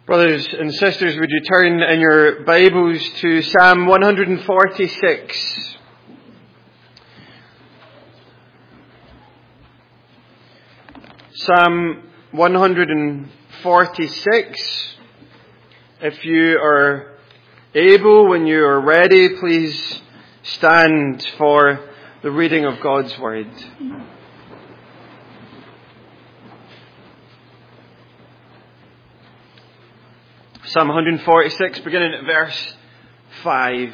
Brothers and sisters, would you turn in your Bibles to Psalm 146? Psalm 146. If you are able, when you are ready, please stand for the reading of God's Word. Psalm 146, beginning at verse 5.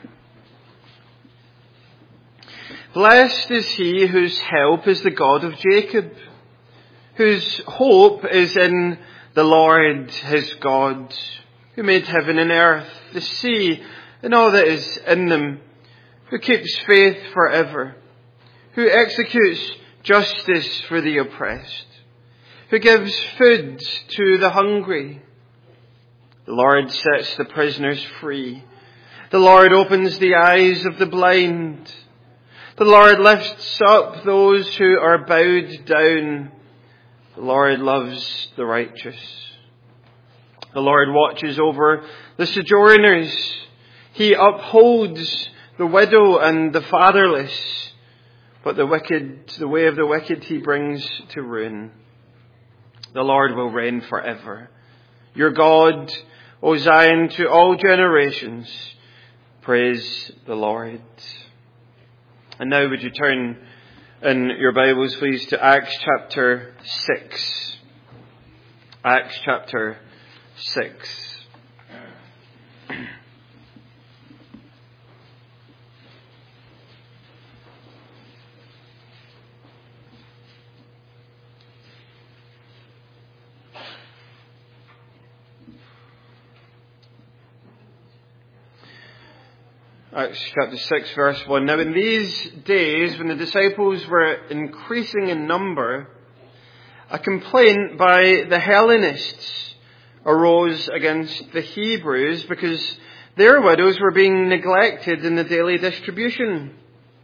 Blessed is he whose help is the God of Jacob, whose hope is in the Lord his God, who made heaven and earth, the sea, and all that is in them, who keeps faith forever, who executes justice for the oppressed, who gives food to the hungry. The Lord sets the prisoners free. The Lord opens the eyes of the blind. The Lord lifts up those who are bowed down. The Lord loves the righteous. The Lord watches over the sojourners. He upholds the widow and the fatherless. But the way of the wicked he brings to ruin. The Lord will reign forever. Your God, O Zion, to all generations, praise the Lord. And now would you turn in your Bibles, please, to Acts chapter 6. Acts chapter 6. Acts chapter 6 verse 1. Now in these days, when the disciples were increasing in number, a complaint by the Hellenists arose against the Hebrews because their widows were being neglected in the daily distribution.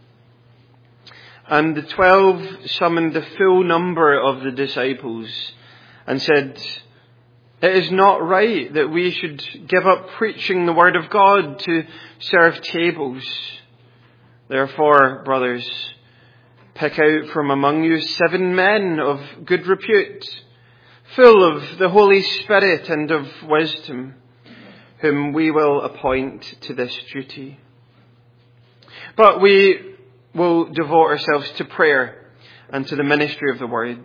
And the 12 summoned the full number of the disciples and said, "It is not right that we should give up preaching the word of God to serve tables. Therefore, brothers, pick out from among you 7 men of good repute, full of the Holy Spirit and of wisdom, whom we will appoint to this duty. But we will devote ourselves to prayer and to the ministry of the word."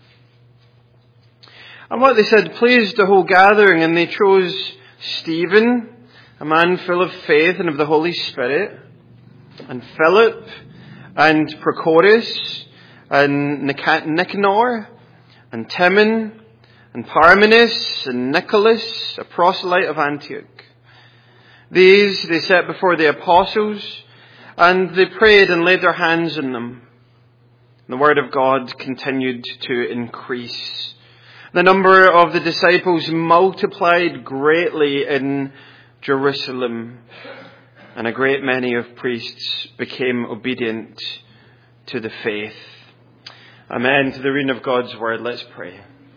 And what they said pleased the whole gathering, and they chose Stephen, a man full of faith and of the Holy Spirit, and Philip, and Prochorus, and Nicanor, and Timon, and Parmenas, and Nicholas, a proselyte of Antioch. These they set before the apostles, and they prayed and laid their hands on them. The word of God continued to increase. The number of the disciples multiplied greatly in Jerusalem, and a great many of priests became obedient to the faith. Amen. To the reading of God's word, let's pray.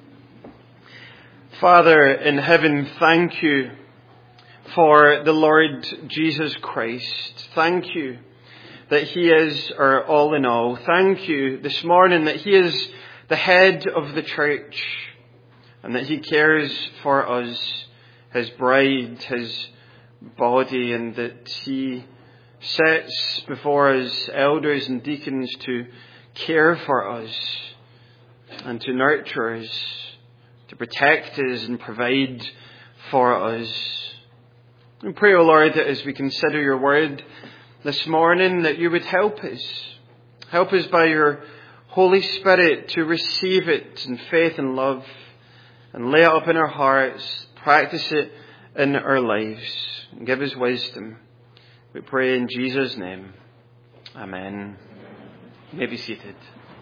Father in heaven, thank you for the Lord Jesus Christ. Thank you that he is our all in all. Thank you this morning that he is the head of the church, and that he cares for us, his bride, his body, and that he sets before us elders and deacons to care for us and to nurture us, to protect us and provide for us. We pray, O Lord, that as we consider your word this morning, that you would help us. Help us by your Holy Spirit to receive it in faith and love, and lay it up in our hearts, practice it in our lives, and give us wisdom. We pray in Jesus' name. Amen. You may be seated.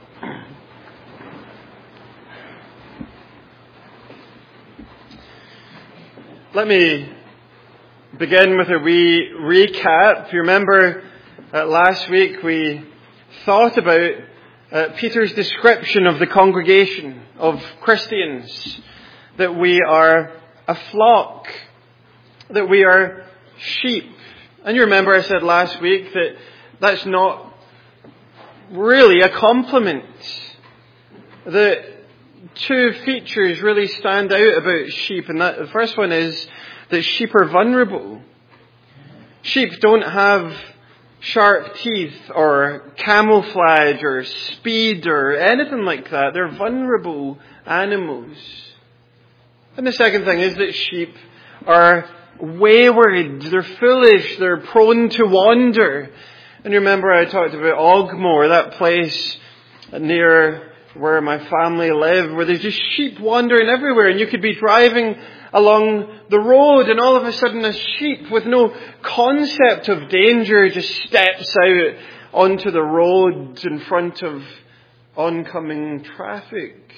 Let me begin with a wee recap. If you remember, last week we thought about Peter's description of the congregation of Christians that we are a flock, that we are sheep. And you remember I said last week that that's not really a compliment. The two features really stand out about sheep, and the first one is that sheep are vulnerable. Sheep don't have sharp teeth or camouflage or speed or anything like that. They're vulnerable animals. And the second thing is that sheep are wayward, they're foolish, they're prone to wander. And remember I talked about Ogmore, that place near where my family live, where there's just sheep wandering everywhere, and you could be driving along the road and all of a sudden a sheep with no concept of danger just steps out onto the road in front of oncoming traffic.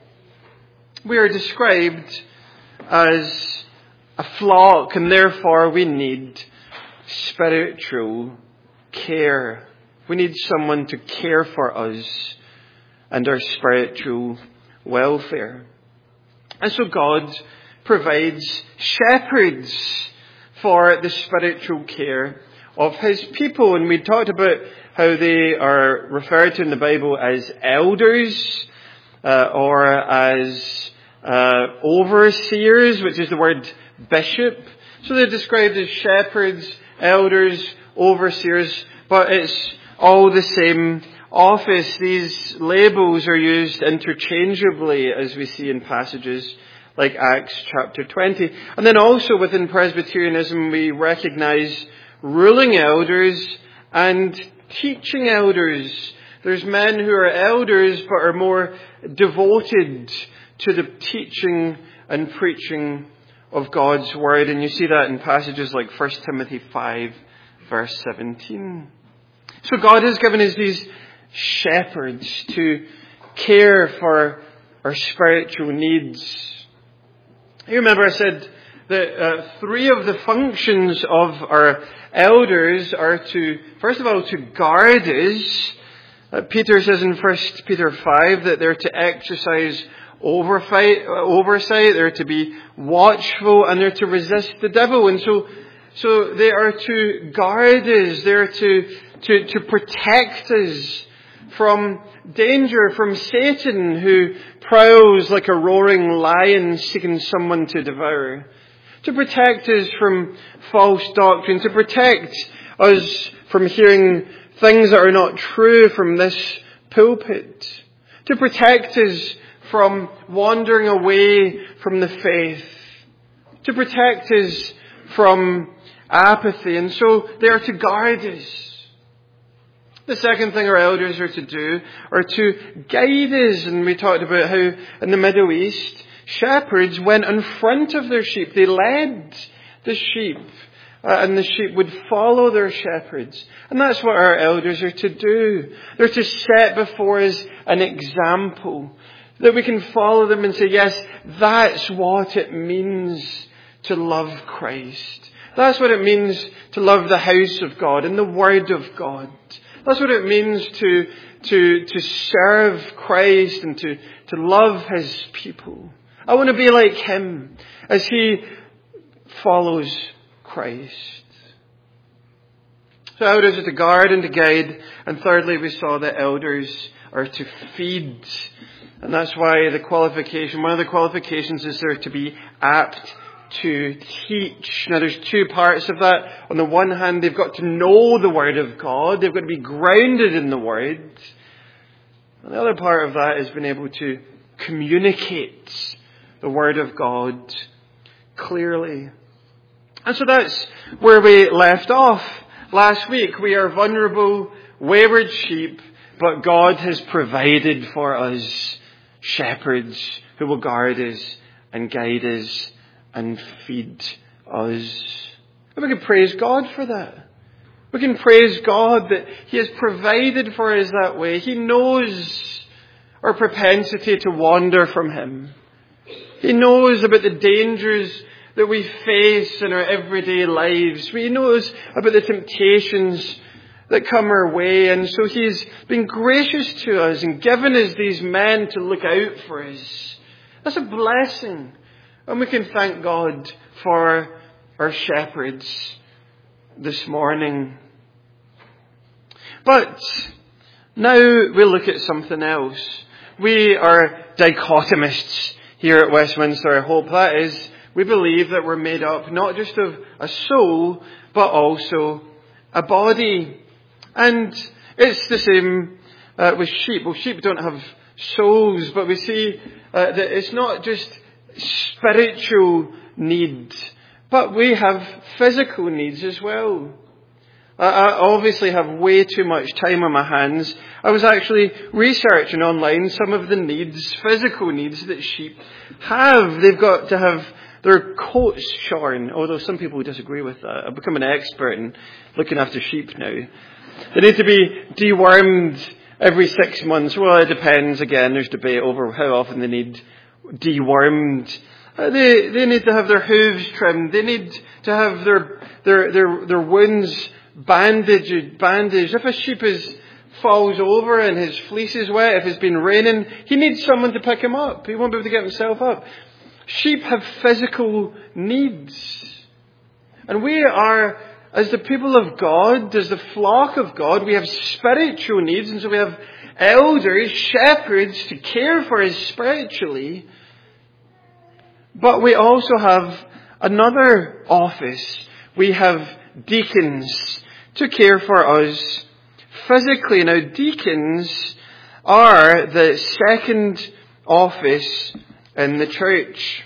We are described as a flock, and therefore we need spiritual care. We need someone to care for us and our spiritual welfare. And so God provides shepherds for the spiritual care of His people. And we talked about how they are referred to in the Bible as elders or as overseers, which is the word bishop. So they're described as shepherds, elders, overseers, but it's all the same office. These labels are used interchangeably, as we see in passages like Acts chapter 20. And then also within Presbyterianism we recognize ruling elders and teaching elders. There's men who are elders but are more devoted to the teaching and preaching of God's Word. And you see that in passages like 1 Timothy 5 verse 17. So God has given us these shepherds to care for our spiritual needs. You remember I said that three of the functions of our elders are to, first of all, to guard us. Peter says in 1 Peter 5 that they're to exercise oversight, they're to be watchful, and they're to resist the devil. And so they are to guard us, they're to protect us from danger, from Satan, who prowls like a roaring lion seeking someone to devour. To protect us from false doctrine, to protect us from hearing things that are not true from this pulpit. To protect us from wandering away from the faith. To protect us from apathy. And so they are to guard us. The second thing our elders are to do are to guide us. And we talked about how in the Middle East, shepherds went in front of their sheep. They led the sheep. And the sheep would follow their shepherds. And that's what our elders are to do. They're to set before us an example that we can follow them and say, yes, that's what it means to love Christ. That's what it means to love the house of God and the Word of God. That's what it means to serve Christ and to love His people. I want to be like Him as He follows Christ. So elders are to guard and to guide. And thirdly, we saw that elders are to feed. And that's why one of the qualifications is they're to be apt to teach. Now there's two parts of that. On the one hand, they've got to know the Word of God. They've got to be grounded in the Word. And the other part of that is being able to communicate the Word of God clearly. And so that's where we left off last week. We are vulnerable, wayward sheep, but God has provided for us shepherds who will guard us and guide us and feed us. And we can praise God for that. We can praise God that He has provided for us that way. He knows our propensity to wander from Him. He knows about the dangers that we face in our everyday lives. He knows about the temptations that come our way. And so He's been gracious to us and given us these men to look out for us. That's a blessing And we can thank God for our shepherds this morning. But now we look at something else. We are dichotomists here at Westminster Hope. That is, we believe that we're made up not just of a soul, but also a body. And it's the same with sheep. Well, sheep don't have souls, but we see that it's not just spiritual needs, but we have physical needs as well. I obviously have way too much time on my hands. I was actually researching online some of the needs, physical needs that sheep have. They've got to have their coats shorn, although some people disagree with that. I've become an expert in looking after sheep now. They need to be dewormed every 6 months. Well, it depends. Again, there's debate over how often they need dewormed. They need to have their hooves trimmed. They need to have their wounds bandaged. If a sheep falls over and his fleece is wet, if it's been raining, he needs someone to pick him up. He won't be able to get himself up. Sheep have physical needs. And we are, as the people of God, as the flock of God, we have spiritual needs. And so we have elders, shepherds to care for us spiritually. But we also have another office. We have deacons to care for us physically. Now, deacons are the second office in the church.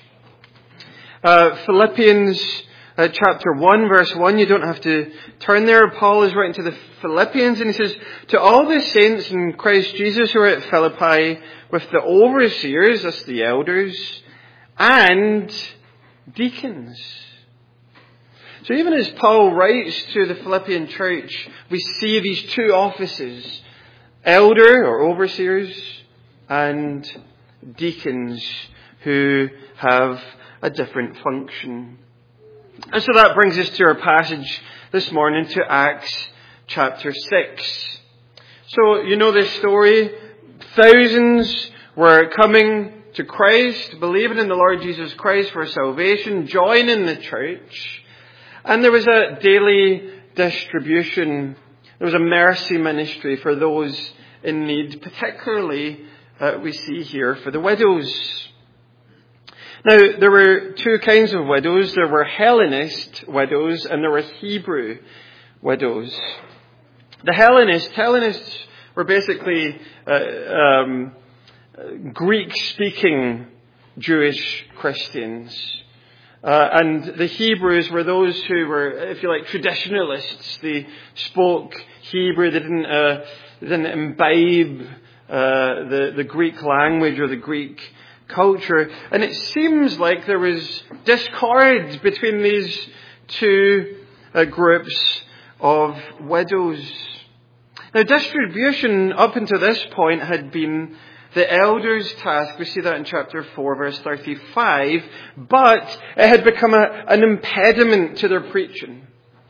Philippians chapter 1, verse 1, you don't have to turn there. Paul is writing to the Philippians and he says, to all the saints in Christ Jesus who are at Philippi with the overseers, that's the elders, and deacons. So even as Paul writes to the Philippian church, we see these two offices, elder or overseers and deacons who have a different function. And so that brings us to our passage this morning, to Acts chapter 6. So you know this story. Thousands were coming to Christ, believing in the Lord Jesus Christ for salvation, joining the church. And there was a daily distribution. There was a mercy ministry for those in need, particularly we see here for the widows. Now, there were two kinds of widows. There were Hellenist widows and there were Hebrew widows. The Hellenists were basically Greek-speaking Jewish Christians. And the Hebrews were those who were, if you like, traditionalists. They spoke Hebrew. They didn't imbibe the Greek language or the Greek culture. And it seems like there was discord between these two groups of widows. Now, distribution up until this point had been the elders' task. We see that in chapter 4, verse 35. But it had become an impediment to their preaching.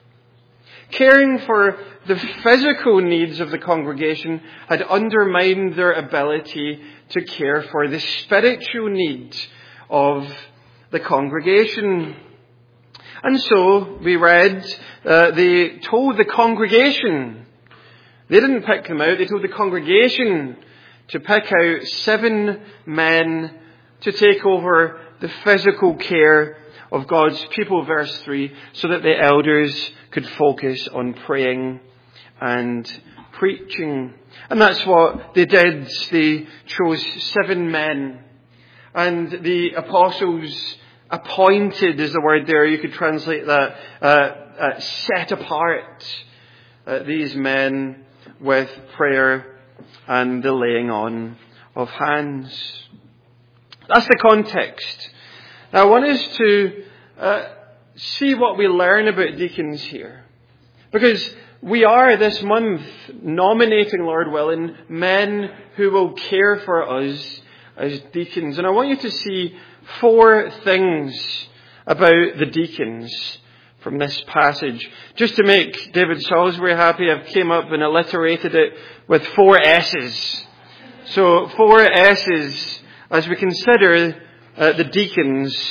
Caring for the physical needs of the congregation had undermined their ability to care for the spiritual needs of the congregation. And so, we read, they told the congregation, they didn't pick them out, they told the congregation to pick out 7 men to take over the physical care of God's people, verse 3, so that the elders could focus on praying and preaching. And that's what they did. They chose 7 men. And the apostles appointed is the word there. You could translate that, set apart these men with prayer and the laying on of hands. That's the context. Now I want us to see what we learn about deacons here. Because we are this month nominating, Lord willing, men who will care for us as deacons. And I want you to see 4 things about the deacons from this passage. Just to make David Salisbury happy, I've came up and alliterated it with 4 S's. So 4 S's as we consider the deacons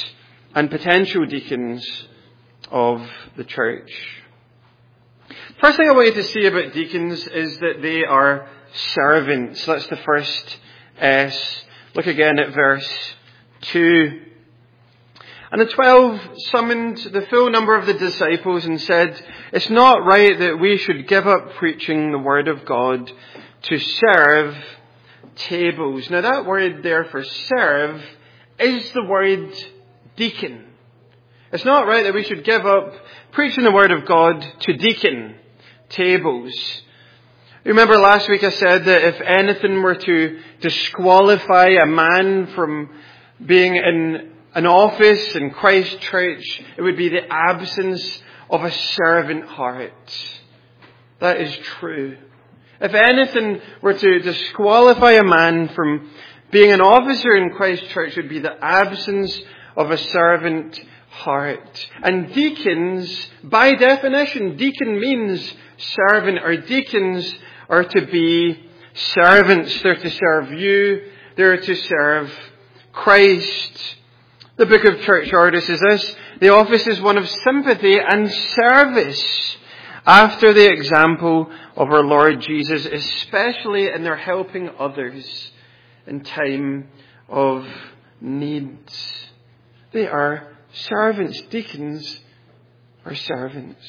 and potential deacons of the church. First thing I want you to see about deacons is that they are servants. That's the first S. Look again at verse 2. And the 12 summoned the full number of the disciples and said, "It's not right that we should give up preaching the word of God to serve tables." Now that word there for serve is the word deacon. It's not right that we should give up preaching the word of God to deacon tables. Remember last week I said that if anything were to disqualify a man from being in an office in Christ Church, it would be the absence of a servant heart. That is true. If anything were to disqualify a man from being an officer in Christ Church, it would be the absence of a servant heart. And deacons, by definition, deacon means servant, or deacons are to be servants. They're to serve you. They're to serve Christ. The book of Church Orders is this: the office is one of sympathy and service after the example of our Lord Jesus, especially in their helping others in time of need. They are servants. Deacons are servants.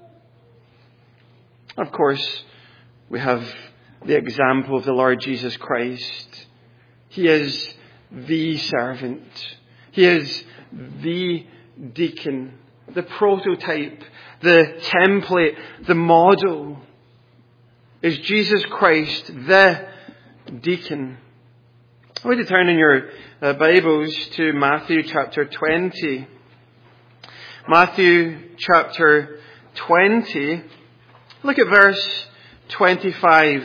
Of course, we have the example of the Lord Jesus Christ. He is the servant. He is the deacon, the prototype, the template, the model. Is Jesus Christ, the deacon. I want you to turn in your Bibles to Matthew chapter 20. Matthew chapter 20. Look at verse 25.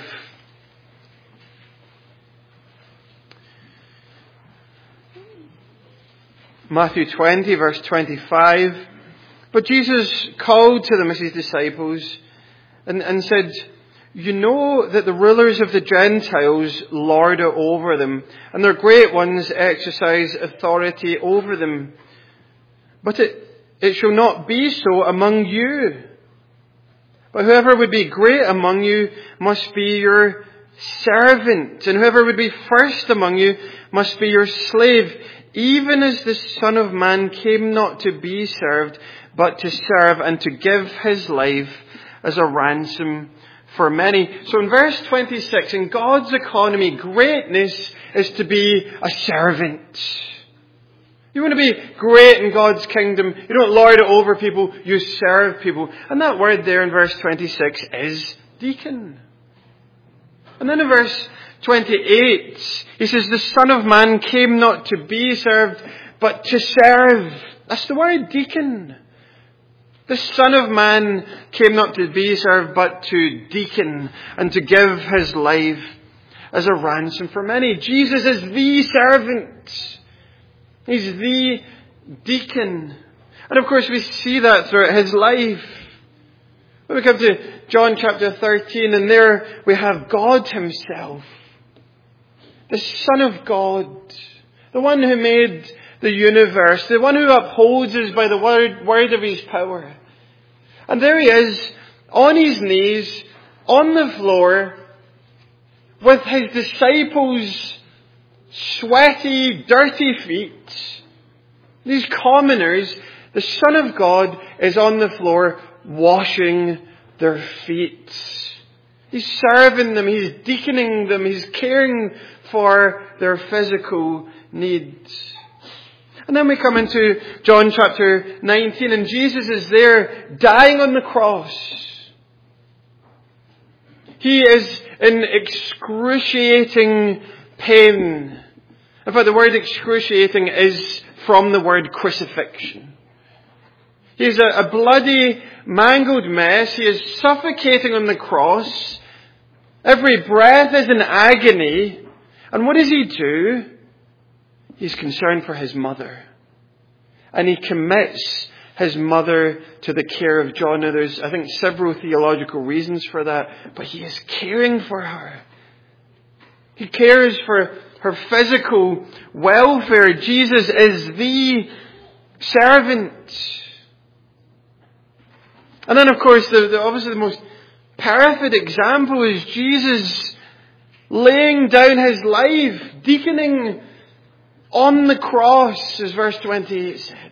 Matthew 20, verse 25. But Jesus called to them as his disciples and said, "You know that the rulers of the Gentiles lord it over them, and their great ones exercise authority over them. But it shall not be so among you. But whoever would be great among you must be your servant, and whoever would be first among you must be your slave, even as the Son of Man came not to be served, but to serve and to give his life as a ransom for many." So in verse 26, in God's economy, greatness is to be a servant. You want to be great in God's kingdom, you don't lord it over people, you serve people. And that word there in verse 26 is deacon. And then in verse 28, he says, "The Son of Man came not to be served, but to serve." That's the word deacon. The Son of Man came not to be served, but to deacon and to give his life as a ransom for many. Jesus is the servant. He's the deacon. And of course we see that throughout his life. When we come to John chapter 13, and there we have God himself, the Son of God, the one who made the universe, the one who upholds us by the word of his power. And there he is, on his knees, on the floor, with his disciples' sweaty, dirty feet. These commoners, the Son of God is on the floor washing their feet. He's serving them, he's deaconing them, he's caring for their physical needs. And then we come into John chapter 19, and Jesus is there dying on the cross. He is in excruciating pain. In fact, the word excruciating is from the word crucifixion. He is a bloody, mangled mess. He is suffocating on the cross. Every breath is an agony. And what does he do? He's concerned for his mother. And he commits his mother to the care of John. Now there's, I think, several theological reasons for that. But he is caring for her. He cares for her physical welfare. Jesus is the servant. And then, of course, obviously the most perfect example is Jesus laying down his life, deaconing on the cross, as verse 28 said.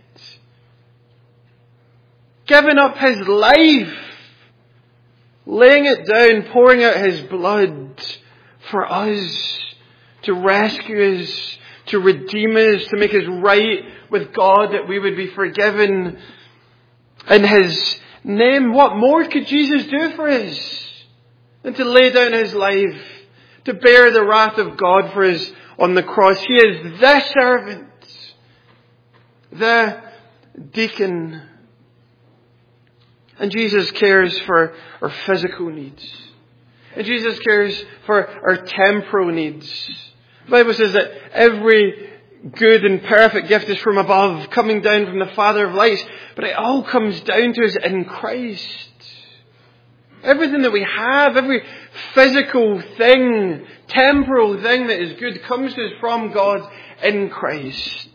Giving up his life, laying it down, pouring out his blood for us, to rescue us, to redeem us, to make us right with God, that we would be forgiven in his name. What more could Jesus do for us than to lay down his life, to bear the wrath of God for us on the cross? He is the servant, the deacon. And Jesus cares for our physical needs. And Jesus cares for our temporal needs. The Bible says that every good and perfect gift is from above, coming down from the Father of lights. But it all comes down to us in Christ. Everything that we have, every physical thing, temporal thing that is good, comes to us from God in Christ.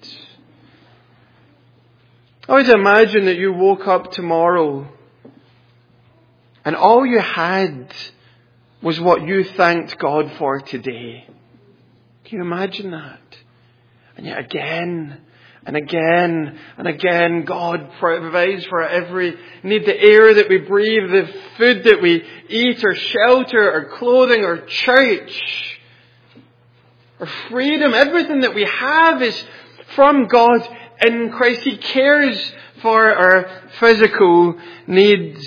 I would imagine that you woke up tomorrow and all you had was what you thanked God for today. Can you imagine that? And yet again and again and again, God provides for every need. The air that we breathe, the food that we eat, our shelter, our clothing, our church, our freedom, everything that we have is from God in Christ. He cares for our physical needs.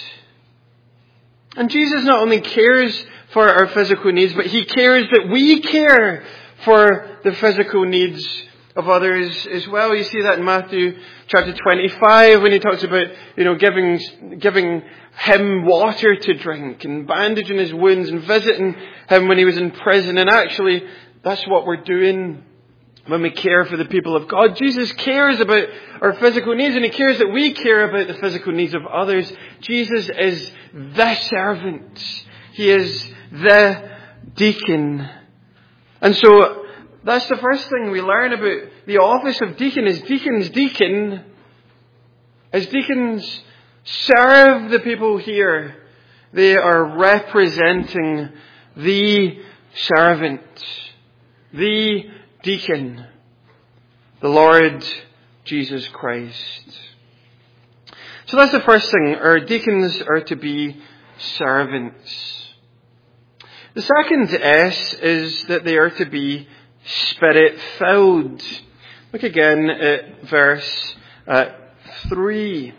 And Jesus not only cares for our physical needs, but he cares that we care for the physical needs of others as well. You see that in Matthew chapter 25 when he talks about, giving him water to drink and bandaging his wounds and visiting him when he was in prison. And actually, that's what we're doing when we care for the people of God. Jesus cares about our physical needs, and he cares that we care about the physical needs of others. Jesus is the servant. He is the deacon. And so that's the first thing we learn about the office of deacon. As deacons serve the people here. They are representing the servant, the deacon, the Lord Jesus Christ. So that's the first thing. Our deacons are to be servants. The second S is that they are to be Spirit-filled. Look again at verse 3.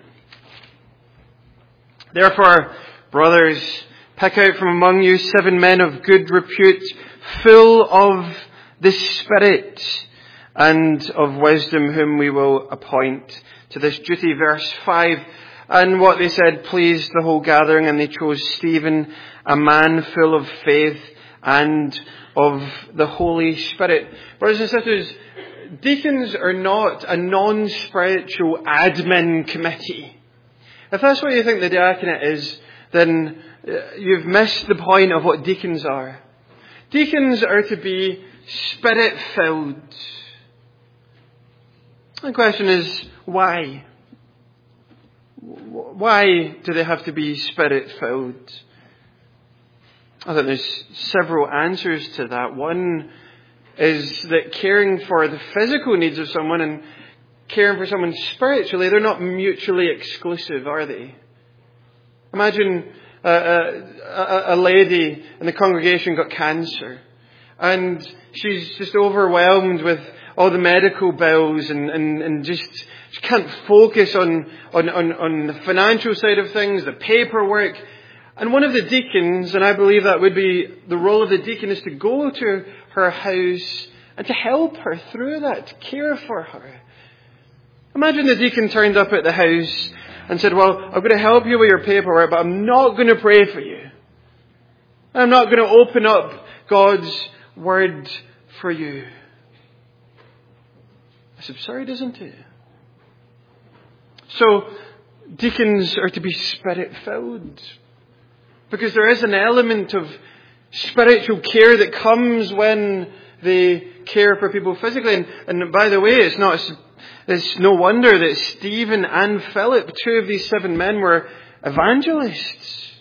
Therefore, brothers, pick out from among you 7 men of good repute, full of the Spirit and of wisdom, whom we will appoint to this duty. Verse 5. And what they said pleased the whole gathering, and they chose Stephen, a man full of faith and of the Holy Spirit. Brothers and sisters, deacons are not a non-spiritual admin committee. If that's what you think the diaconate is, then you've missed the point of what deacons are. Deacons are to be Spirit-filled. The question is, why? Why do they have to be Spirit-filled? I think there's several answers to that. One is that caring for the physical needs of someone and caring for someone spiritually, they're not mutually exclusive, are they? Imagine a lady in the congregation got cancer, and she's just overwhelmed with all the medical bills and just she can't focus on the financial side of things, the paperwork. And one of the deacons, and I believe that would be the role of the deacon, is to go to her house and to help her through that, to care for her. Imagine the deacon turned up at the house and said, well, I'm going to help you with your paperwork, but I'm not going to pray for you. I'm not going to open up God's word for you. It's absurd, isn't it? So, deacons are to be Spirit-filled. Because there is an element of spiritual care that comes when they care for people physically. And by the way, it's It's no wonder that Stephen and Philip, 2 of these 7 men, were evangelists.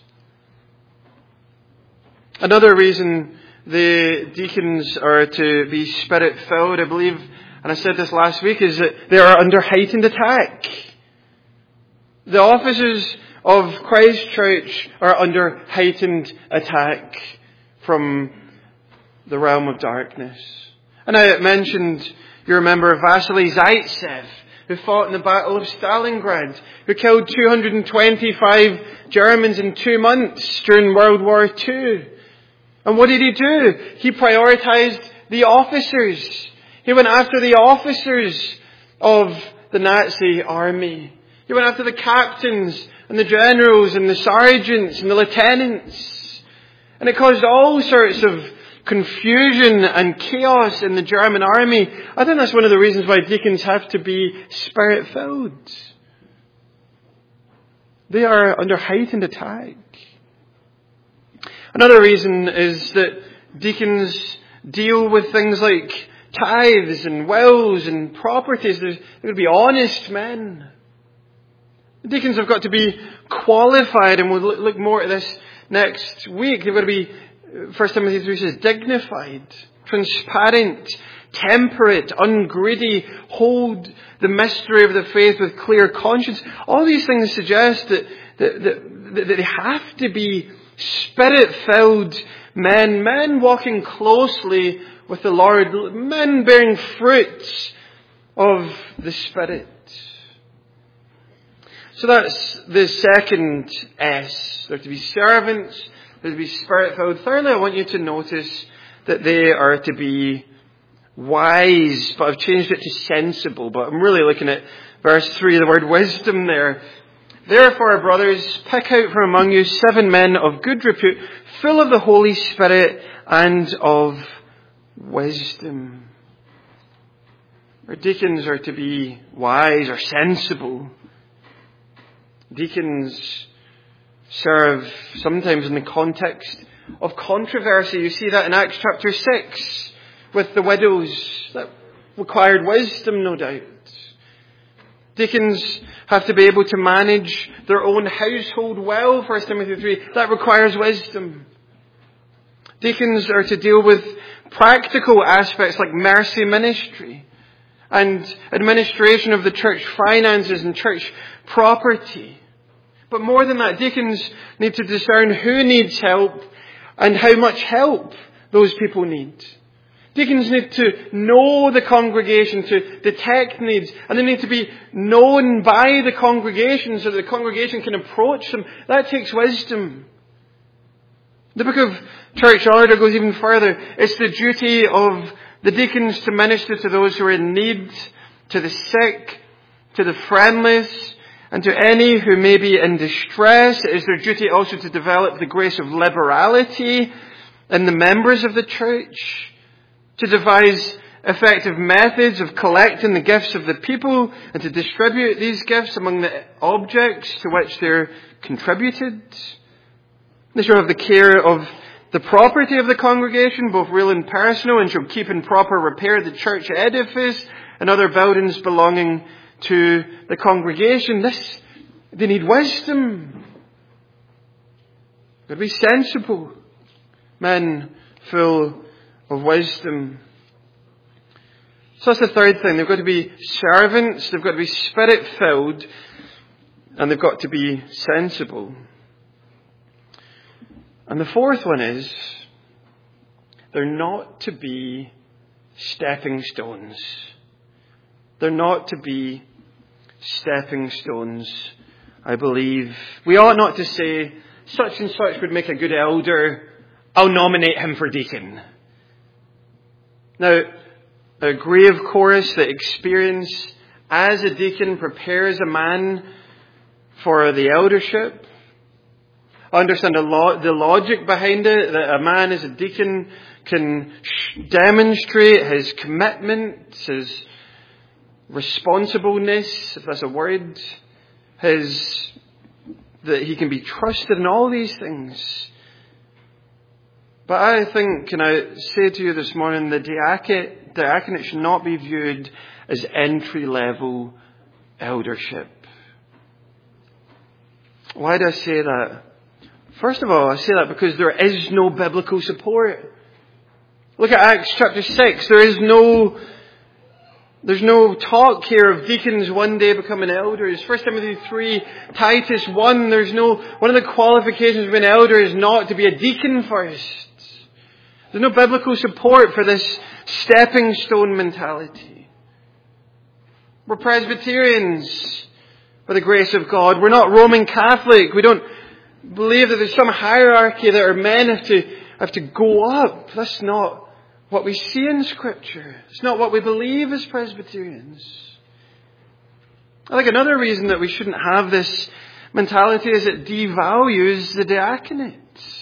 Another reason the deacons are to be Spirit-filled, I believe, and I said this last week, is that they are under heightened attack. The officers of Christ Church are under heightened attack from the realm of darkness. And I mentioned, you remember, Vasily Zaitsev, who fought in the Battle of Stalingrad, who killed 225 Germans in 2 months during World War II. And what did he do? He prioritized the officers. He went after the officers of the Nazi army. He went after the captains and the generals and the sergeants and the lieutenants. And it caused all sorts of confusion and chaos in the German army. I think that's one of the reasons why deacons have to be Spirit-filled. They are under heightened attack. Another reason is that deacons deal with things like tithes and wills and properties. They're going to be honest men. The deacons have got to be qualified, and we'll look more at this next week. They've got to be, 1 Timothy 3 says, dignified, transparent, temperate, ungreedy, hold the mystery of the faith with clear conscience. All these things suggest that they have to be Spirit-filled men walking closely with the Lord, men bearing fruits of the Spirit. So that's the second S. They're to be servants, they're to be Spirit-filled. Thirdly, I want you to notice that they are to be wise, but I've changed it to sensible. But I'm really looking at verse 3, the word wisdom there. Therefore, brothers, pick out from among you 7 men of good repute, full of the Holy Spirit and of wisdom. Our deacons are to be wise or sensible. Deacons serve sometimes in the context of controversy. You see that in Acts chapter 6 with the widows. That required wisdom, no doubt. Deacons have to be able to manage their own household well, 1 Timothy 3. That requires wisdom. Deacons are to deal with practical aspects like mercy ministry and administration of the church finances and church property. But more than that, deacons need to discern who needs help and how much help those people need. Deacons need to know the congregation, to detect needs, and they need to be known by the congregation so that the congregation can approach them. That takes wisdom. The book of Church Order goes even further. It's the duty of the deacons to minister to those who are in need, to the sick, to the friendless, and to any who may be in distress. It is their duty also to develop the grace of liberality in the members of the church, to devise effective methods of collecting the gifts of the people and to distribute these gifts among the objects to which they're contributed. They shall have the care of the property of the congregation, both real and personal, and shall keep in proper repair the church edifice and other buildings belonging to the congregation. They need wisdom. They'll be sensible men full of wisdom. So that's the third thing. They've got to be servants, they've got to be Spirit-filled, and they've got to be sensible. And the fourth one is, they're not to be stepping stones. They're not to be stepping stones, I believe. We ought not to say, such and such would make a good elder, I'll nominate him for deacon. Now, I agree, of course, that experience as a deacon prepares a man for the eldership. I understand the logic behind it, that a man as a deacon can demonstrate his commitment, his responsibleness, if that's a word, that he can be trusted in all these things. But I think, can I say to you this morning, the diaconate should not be viewed as entry-level eldership. Why do I say that? First of all, I say that because there is no biblical support. Look at Acts chapter 6. There's no talk here of deacons one day becoming elders. 1 Timothy 3, Titus 1, one of the qualifications of an elder is not to be a deacon first. There's no biblical support for this stepping stone mentality. We're Presbyterians by the grace of God. We're not Roman Catholic. We don't believe that there's some hierarchy that our men have to go up. That's not what we see in Scripture. It's not what we believe as Presbyterians. I think another reason that we shouldn't have this mentality is it devalues the diaconate.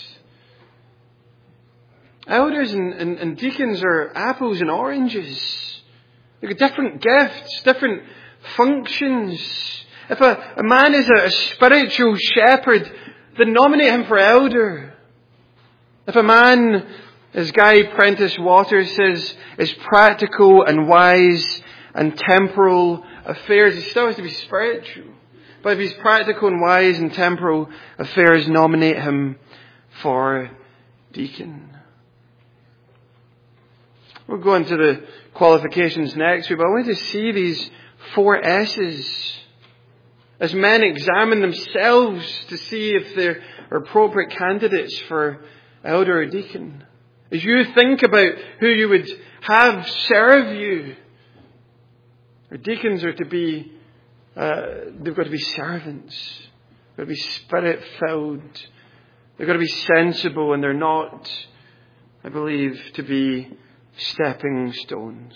Elders and deacons are apples and oranges. They've got different gifts, different functions. If a man is a spiritual shepherd, then nominate him for elder. If a man, as Guy Prentice Waters says, is practical and wise and temporal affairs, he still has to be spiritual. But if he's practical and wise and temporal affairs, nominate him for deacon. We'll go into the qualifications next week, but I want to see these 4 S's. As men examine themselves to see if they're appropriate candidates for elder or deacon. As you think about who you would have serve you. Our deacons are to be, they've got to be servants. They've got to be spirit-filled. They've got to be sensible, and they're not, I believe, to be stepping stones.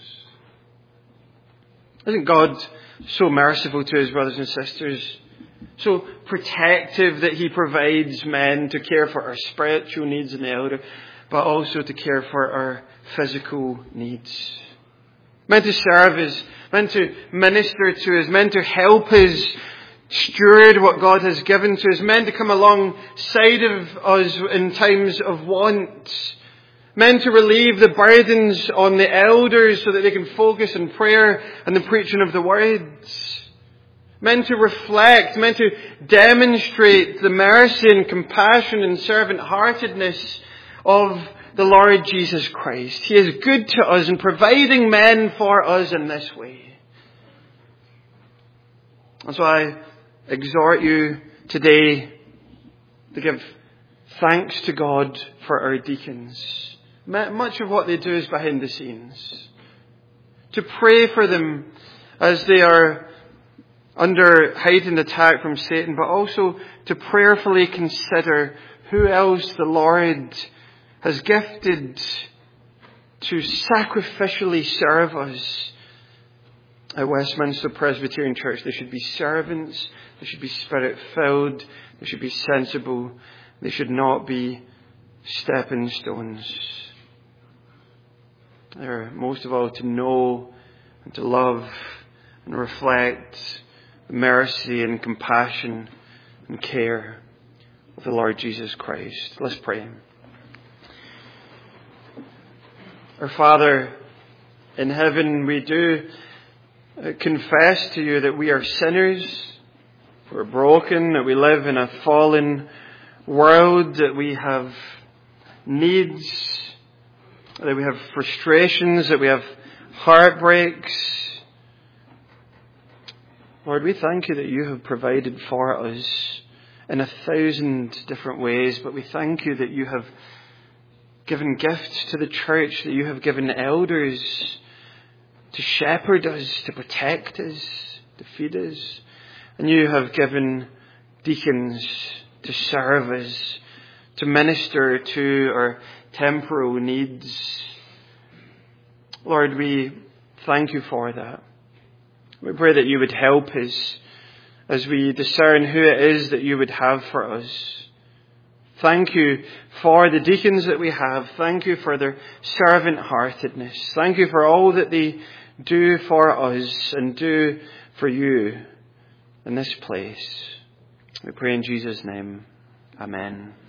Isn't God so merciful to His brothers and sisters? So protective that He provides men to care for our spiritual needs in the elder, but also to care for our physical needs. Meant to serve us, meant to minister to us, meant to help us steward what God has given to us, meant to come alongside of us in times of want. Meant to relieve the burdens on the elders so that they can focus on prayer and the preaching of the words. Meant to reflect, meant to demonstrate the mercy and compassion and servant-heartedness of the Lord Jesus Christ. He is good to us in providing men for us in this way. That's why I exhort you today to give thanks to God for our deacons. Much of what they do is behind the scenes. To pray for them as they are under heightened attack from Satan, but also to prayerfully consider who else the Lord has gifted to sacrificially serve us at Westminster Presbyterian Church. They should be servants, they should be spirit-filled, they should be sensible, they should not be stepping stones. They're most of all to know and to love and reflect the mercy and compassion and care of the Lord Jesus Christ. Let's pray. Our Father in heaven, we do confess to you that we are sinners, we're broken, that we live in a fallen world, that we have needs, that we have frustrations, that we have heartbreaks. Lord, we thank you that you have provided for us in 1,000 different ways, but we thank you that you have given gifts to the church, that you have given elders to shepherd us, to protect us, to feed us, and you have given deacons to serve us, to minister to our temporal needs. Lord, we thank you for that. We pray that you would help us as we discern who it is that you would have for us. Thank you for the deacons that we have. Thank you for their servant-heartedness. Thank you for all that they do for us and do for you in this place. We pray in Jesus' name. Amen.